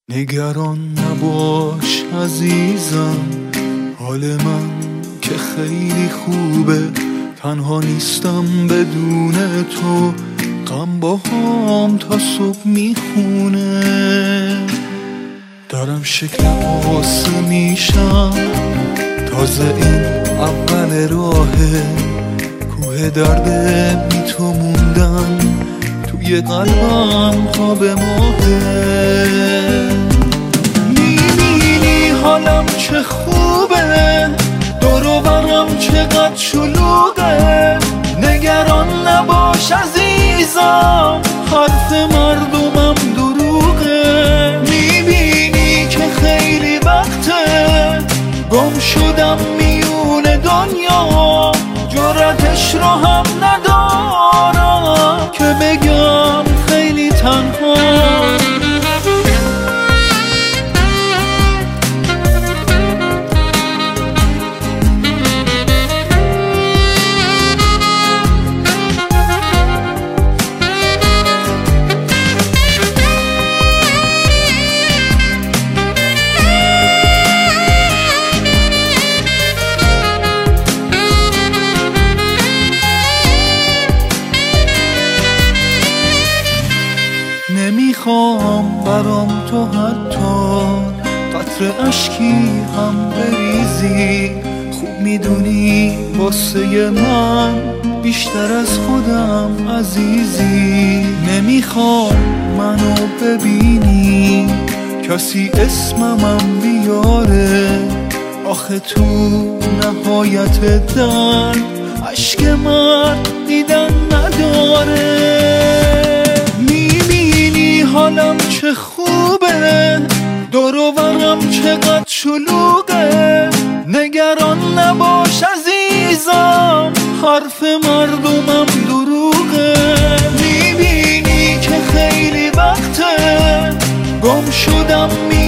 نگران نباش عزیزم، حال من که خیلی خوبه. تنها نیستم بدون تو، غم با هم تا صبح میخونه. دارم شکل قصه میشم، تازه این اول راهه. کوه درده بی تو موندن، توی قلبم خواب ماهه. میبینی حالم چه خوبه، دور و برم چقدر شلوغه. نگران نباش عزیزم، حرف مردمم دروغه. میبینی که خیلی وقته گم شدم میون دنیا، جرأتش رو هم ندارم که بگم خیلی تنها. نمیخوام برام تو حتی قطره اشکی هم بریزی. خوب میدونی واسه من بیشتر از خودم عزیزی. نمیخوام منو ببینی کسی اسممم بیاره، آخه تو نهایت درد اشک من دیدن نداره. حالم چه خوبه، دور و برم چقدر شلوغه. نگران نباش عزیزم، حرف مردمم دروغه. میبینی که خیلی وقته گم شدم